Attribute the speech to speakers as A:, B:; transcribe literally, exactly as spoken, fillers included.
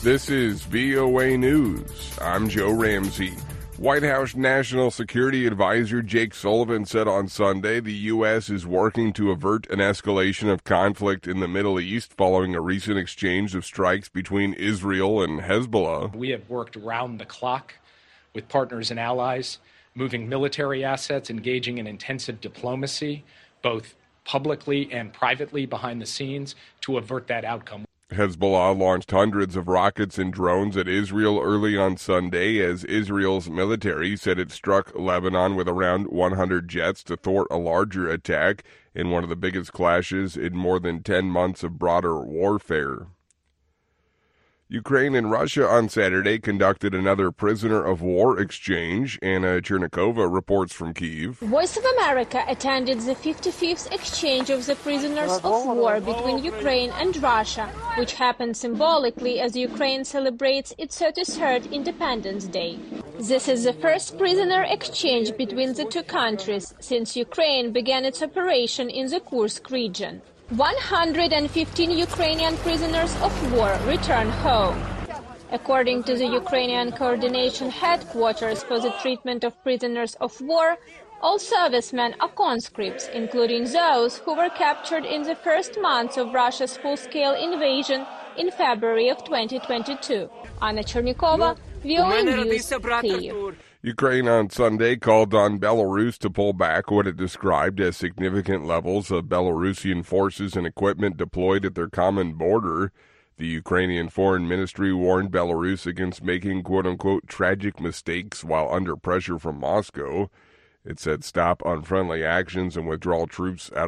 A: This is V O A News. I'm Joe Ramsey. White House National Security Advisor Jake Sullivan said on Sunday the U S is working to avert an escalation of conflict in the Middle East following a recent exchange of strikes between Israel and Hezbollah.
B: We have worked round the clock with partners and allies, moving military assets, engaging in intensive diplomacy, both publicly and privately behind the scenes, to avert that outcome.
A: Hezbollah launched hundreds of rockets and drones at Israel early on Sunday as Israel's military said it struck Lebanon with around one hundred jets to thwart a larger attack in one of the biggest clashes in more than ten months of broader warfare. Ukraine and Russia on Saturday conducted another prisoner of war exchange. Anna Chernikova reports from Kyiv.
C: Voice of America attended the fifty-fifth exchange of the prisoners of war between Ukraine and Russia, which happened symbolically as Ukraine celebrates its thirty-third Independence Day. This is the first prisoner exchange between the two countries since Ukraine began its operation in the Kursk region. one hundred fifteen Ukrainian prisoners of war returned home. According to the Ukrainian Coordination Headquarters for the Treatment of Prisoners of War, all servicemen are conscripts, including those who were captured in the first months of Russia's full-scale invasion in February of twenty twenty-two. Anna Chernikova, V O A News, Kyiv.
A: Ukraine on Sunday called on Belarus to pull back what it described as significant levels of Belarusian forces and equipment deployed at their common border. The Ukrainian Foreign Ministry warned Belarus against making quote-unquote tragic mistakes while under pressure from Moscow. It said stop unfriendly actions and withdraw troops out